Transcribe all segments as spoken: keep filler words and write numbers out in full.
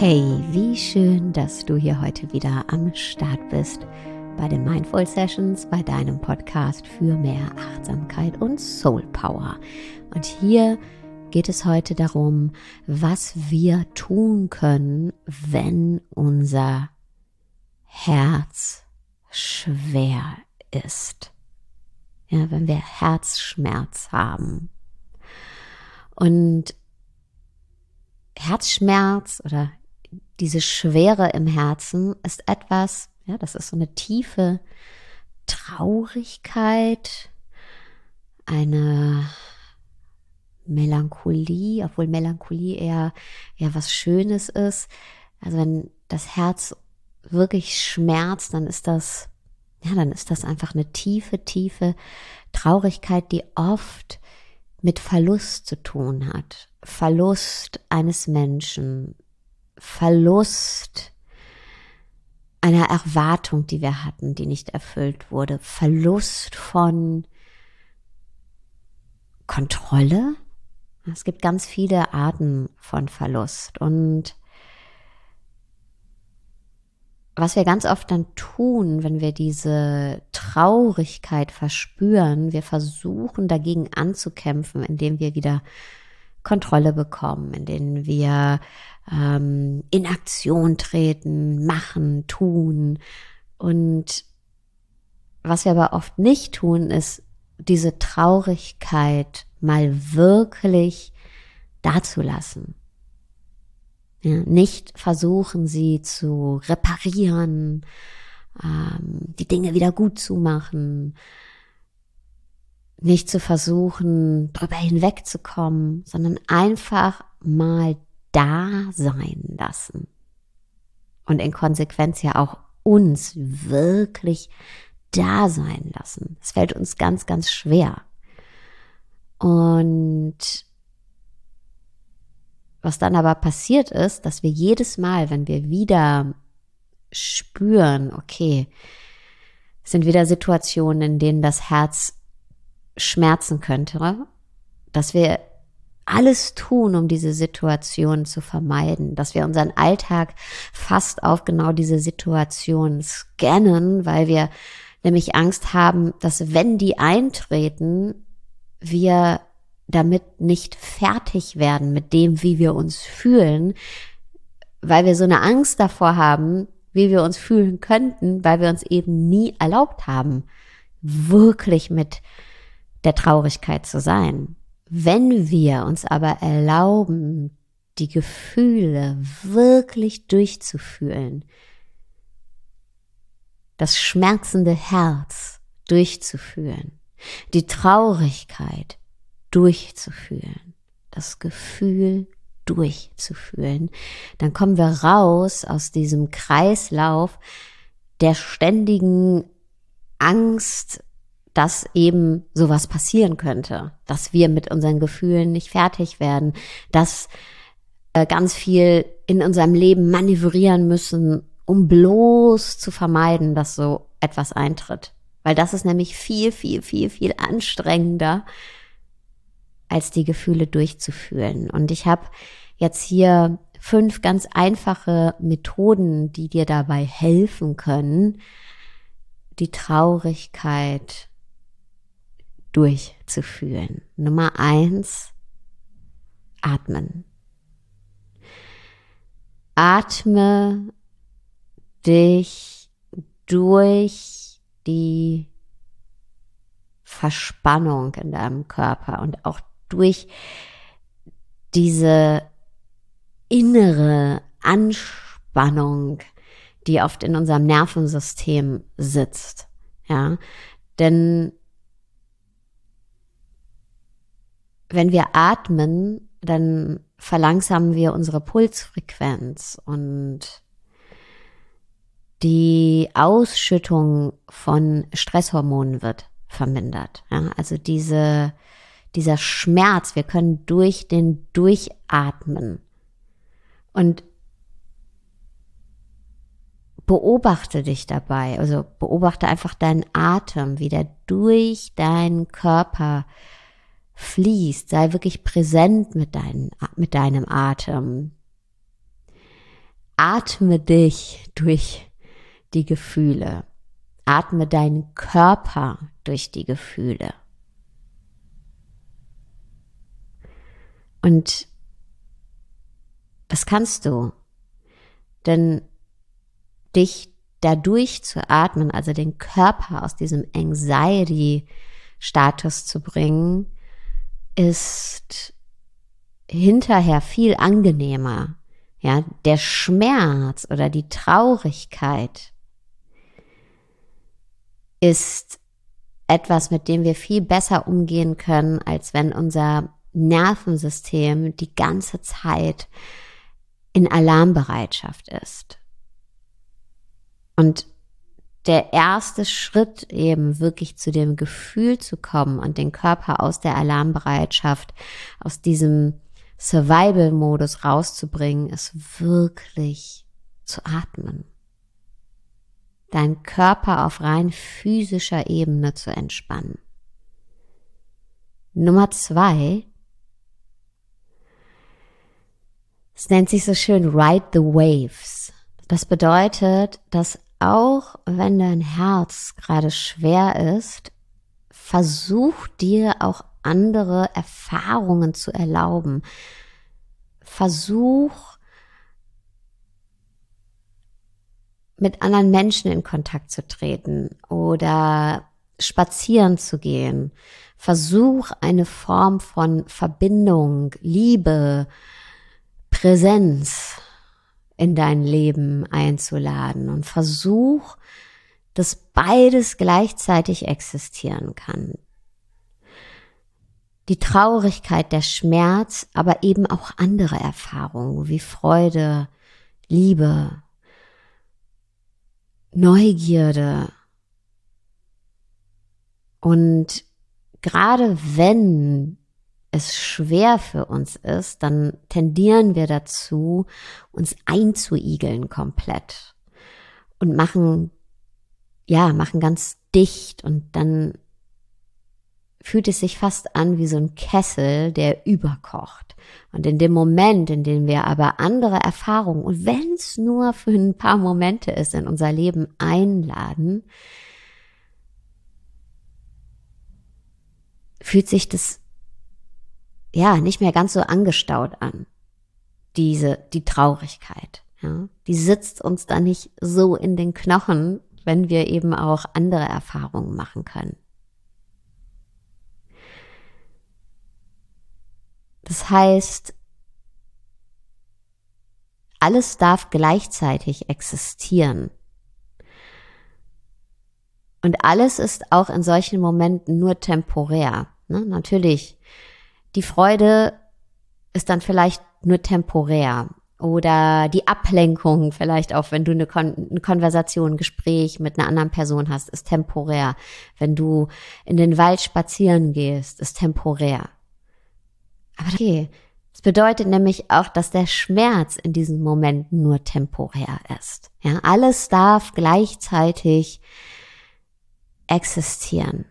Hey, wie schön, dass du hier heute wieder am Start bist bei den Mindful Sessions, bei deinem Podcast für mehr Achtsamkeit und Soul Power. Und hier geht es heute darum, was wir tun können, wenn unser Herz schwer ist. Ja, wenn wir Herzschmerz haben. Und Herzschmerz oder diese Schwere im Herzen ist etwas, ja, das ist so eine tiefe Traurigkeit, eine Melancholie, obwohl Melancholie eher, eher was Schönes ist. Also wenn das Herz wirklich schmerzt, dann ist das, ja, dann ist das einfach eine tiefe, tiefe Traurigkeit, die oft mit Verlust zu tun hat. Verlust eines Menschen, Verlust einer Erwartung, die wir hatten, die nicht erfüllt wurde, Verlust von Kontrolle. Es gibt ganz viele Arten von Verlust. Und was wir ganz oft dann tun, wenn wir diese Traurigkeit verspüren, wir versuchen dagegen anzukämpfen, indem wir wieder Kontrolle bekommen, indem wir ähm, in Aktion treten, machen, tun. Und was wir aber oft nicht tun, ist diese Traurigkeit mal wirklich dazulassen. Ja, nicht versuchen, sie zu reparieren, ähm, die Dinge wieder gut zu machen, nicht zu versuchen, drüber hinwegzukommen, sondern einfach mal da sein lassen. Und in Konsequenz ja auch uns wirklich da sein lassen. Es fällt uns ganz, ganz schwer. Und was dann aber passiert ist, dass wir jedes Mal, wenn wir wieder spüren, okay, es sind wieder Situationen, in denen das Herz schmerzen könnte, dass wir alles tun, um diese Situation zu vermeiden, dass wir unseren Alltag fast auf genau diese Situation scannen, weil wir nämlich Angst haben, dass wenn die eintreten, wir damit nicht fertig werden mit dem, wie wir uns fühlen, weil wir so eine Angst davor haben, wie wir uns fühlen könnten, weil wir uns eben nie erlaubt haben, wirklich mit der Traurigkeit zu sein. Wenn wir uns aber erlauben, die Gefühle wirklich durchzufühlen, das schmerzende Herz durchzufühlen, die Traurigkeit durchzufühlen, das Gefühl durchzufühlen, dann kommen wir raus aus diesem Kreislauf der ständigen Angst, dass eben sowas passieren könnte, dass wir mit unseren Gefühlen nicht fertig werden, dass wir ganz viel in unserem Leben manövrieren müssen, um bloß zu vermeiden, dass so etwas eintritt. Weil das ist nämlich viel, viel, viel, viel anstrengender, als die Gefühle durchzufühlen. Und ich habe jetzt hier fünf ganz einfache Methoden, die dir dabei helfen können, die Traurigkeit durchzuführen. Nummer eins, atmen. Atme dich durch die Verspannung in deinem Körper und auch durch diese innere Anspannung, die oft in unserem Nervensystem sitzt. Ja, denn wenn wir atmen, dann verlangsamen wir unsere Pulsfrequenz und die Ausschüttung von Stresshormonen wird vermindert. Ja, also diese, dieser Schmerz, wir können durch den Durchatmen und beobachte dich dabei, also beobachte einfach deinen Atem, wie der durch deinen Körper fließt, sei wirklich präsent mit, dein, mit deinem Atem. atme dich durch die Gefühle. Atme deinen Körper durch die Gefühle. Und das kannst du, denn dich dadurch zu atmen, also den Körper aus diesem Anxiety-Status zu bringen, ist hinterher viel angenehmer. Ja, der Schmerz oder die Traurigkeit ist etwas, mit dem wir viel besser umgehen können, als wenn unser Nervensystem die ganze Zeit in Alarmbereitschaft ist. Und der erste Schritt eben wirklich zu dem Gefühl zu kommen und den Körper aus der Alarmbereitschaft, aus diesem Survival-Modus rauszubringen, ist wirklich zu atmen. Deinen Körper auf rein physischer Ebene zu entspannen. Nummer zwei, es nennt sich so schön Ride the Waves. Das bedeutet, dass auch wenn dein Herz gerade schwer ist, versuch dir auch andere Erfahrungen zu erlauben. Versuch, mit anderen Menschen in Kontakt zu treten oder spazieren zu gehen. Versuch eine Form von Verbindung, Liebe, Präsenz in dein Leben einzuladen und versuch, dass beides gleichzeitig existieren kann. Die Traurigkeit, der Schmerz, aber eben auch andere Erfahrungen wie Freude, Liebe, Neugierde. Und gerade wenn es schwer für uns ist, dann tendieren wir dazu, uns einzuigeln komplett und machen, ja, machen ganz dicht und dann fühlt es sich fast an wie so ein Kessel, der überkocht. Und in dem Moment, in dem wir aber andere Erfahrungen, und wenn es nur für ein paar Momente ist, in unser Leben einladen, fühlt sich das ja nicht mehr ganz so angestaut an. Diese, die Traurigkeit, ja. Die sitzt uns dann nicht so in den Knochen, wenn wir eben auch andere Erfahrungen machen können. Das heißt, alles darf gleichzeitig existieren. Und alles ist auch in solchen Momenten nur temporär. Ne? Natürlich, die Freude ist dann vielleicht nur temporär. Oder die Ablenkung vielleicht auch, wenn du eine, Kon- eine Konversation, ein Gespräch mit einer anderen Person hast, ist temporär. Wenn du in den Wald spazieren gehst, ist temporär. Aber okay, das bedeutet nämlich auch, dass der Schmerz in diesen Momenten nur temporär ist. Ja, alles darf gleichzeitig existieren.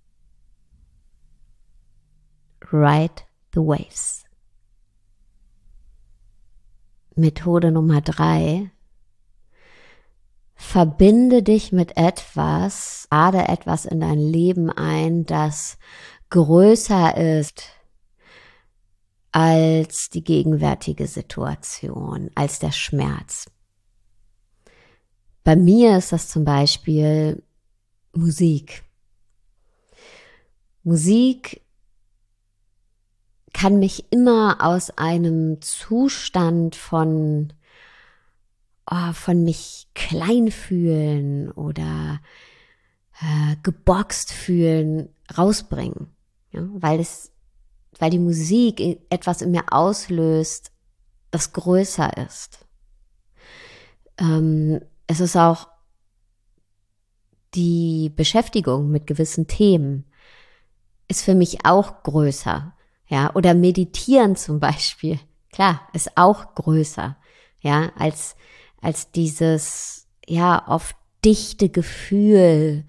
Ride the waves. Methode Nummer drei. Verbinde dich mit etwas, lade etwas in dein Leben ein, das größer ist als die gegenwärtige Situation, als der Schmerz. Bei mir ist das zum Beispiel Musik. Musik kann mich immer aus einem Zustand von, oh, von mich klein fühlen oder äh, geboxt fühlen rausbringen, ja, weil es weil die Musik etwas in mir auslöst, das größer ist. Ähm, es ist auch die Beschäftigung mit gewissen Themen ist für mich auch größer, ja, oder meditieren zum Beispiel, klar, ist auch größer, ja, als, als dieses, ja, oft dichte Gefühl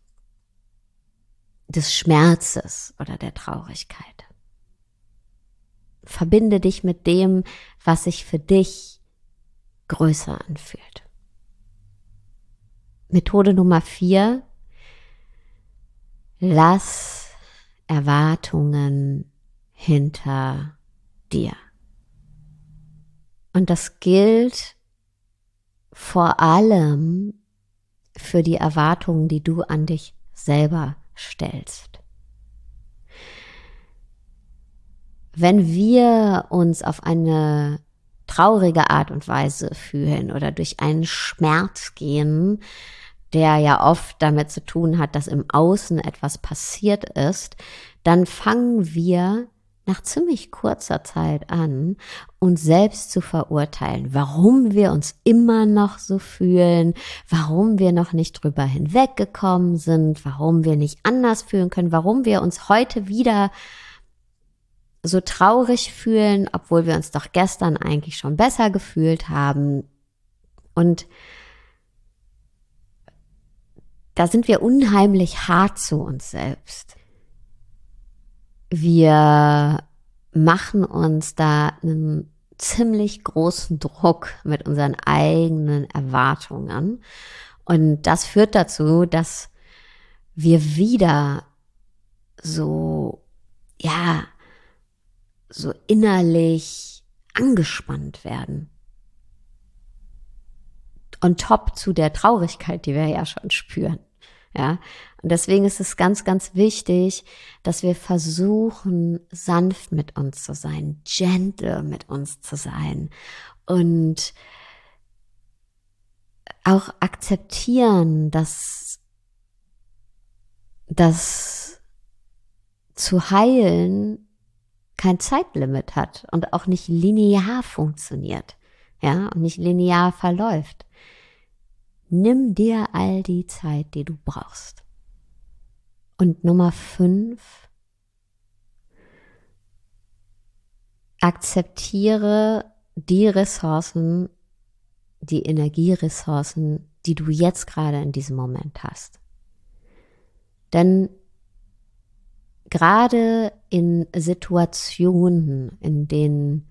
des Schmerzes oder der Traurigkeit. Verbinde dich mit dem, was sich für dich größer anfühlt. Methode Nummer vier. Lass Erwartungen hinter dir. Und das gilt vor allem für die Erwartungen, die du an dich selber stellst. Wenn wir uns auf eine traurige Art und Weise fühlen oder durch einen Schmerz gehen, der ja oft damit zu tun hat, dass im Außen etwas passiert ist, dann fangen wir nach ziemlich kurzer Zeit an, uns selbst zu verurteilen, warum wir uns immer noch so fühlen, warum wir noch nicht drüber hinweggekommen sind, warum wir nicht anders fühlen können, warum wir uns heute wieder so traurig fühlen, obwohl wir uns doch gestern eigentlich schon besser gefühlt haben. Und da sind wir unheimlich hart zu uns selbst. Wir machen uns da einen ziemlich großen Druck mit unseren eigenen Erwartungen. Und das führt dazu, dass wir wieder so, ja, so innerlich angespannt werden. On top zu der Traurigkeit, die wir ja schon spüren. Ja, und deswegen ist es ganz, ganz wichtig, dass wir versuchen, sanft mit uns zu sein, gentle mit uns zu sein und auch akzeptieren, dass das zu heilen kein Zeitlimit hat und auch nicht linear funktioniert, ja, und nicht linear verläuft. Nimm dir all die Zeit, die du brauchst. Und Nummer fünf, akzeptiere die Ressourcen, die Energieressourcen, die du jetzt gerade in diesem Moment hast. Denn gerade in Situationen, in denen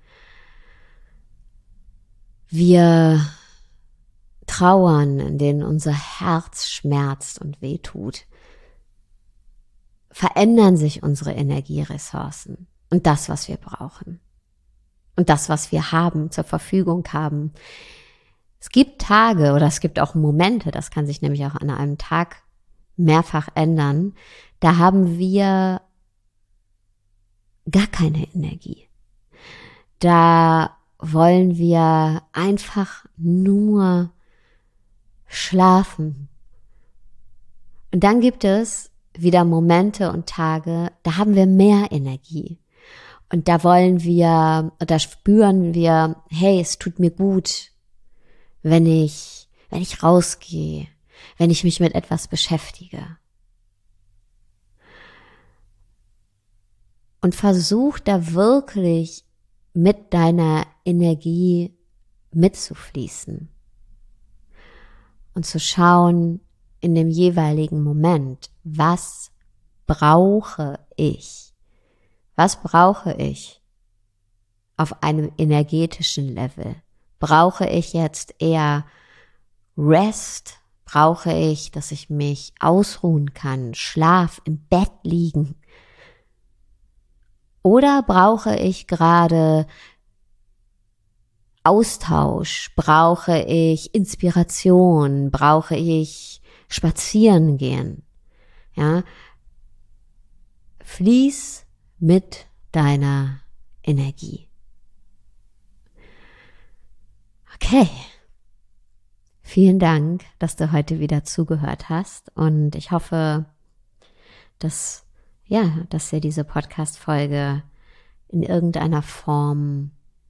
wir trauern, in denen unser Herz schmerzt und wehtut, verändern sich unsere Energieressourcen und das, was wir brauchen und das, was wir haben, zur Verfügung haben. Es gibt Tage oder es gibt auch Momente, das kann sich nämlich auch an einem Tag mehrfach ändern, da haben wir gar keine Energie. Da wollen wir einfach nur schlafen. Und dann gibt es wieder Momente und Tage, da haben wir mehr Energie. Und da wollen wir, da spüren wir, hey, es tut mir gut, wenn ich, wenn ich rausgehe, wenn ich mich mit etwas beschäftige. Und versuch da wirklich mit deiner Energie mitzufließen. Und zu schauen in dem jeweiligen Moment, was brauche ich? Was brauche ich auf einem energetischen Level? Brauche ich jetzt eher Rest? Brauche ich, dass ich mich ausruhen kann, Schlaf, im Bett liegen? Oder brauche ich gerade Austausch? Brauche ich Inspiration? Brauche ich spazieren gehen? Ja, fließ mit deiner Energie. Okay. Vielen Dank, dass du heute wieder zugehört hast und ich hoffe, dass ja, dass dir diese Podcast-Folge in irgendeiner Form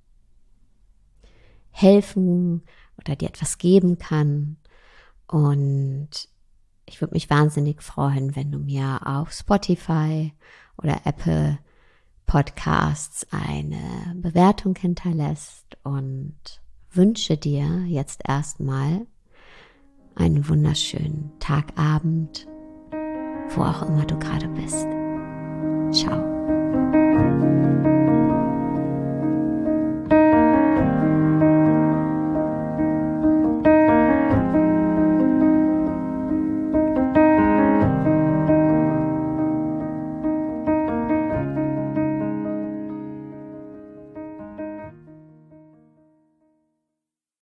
helfen oder dir etwas geben kann. Und ich würde mich wahnsinnig freuen, wenn du mir auf Spotify oder Apple Podcasts eine Bewertung hinterlässt und wünsche dir jetzt erstmal einen wunderschönen Tagabend, wo auch immer du gerade bist.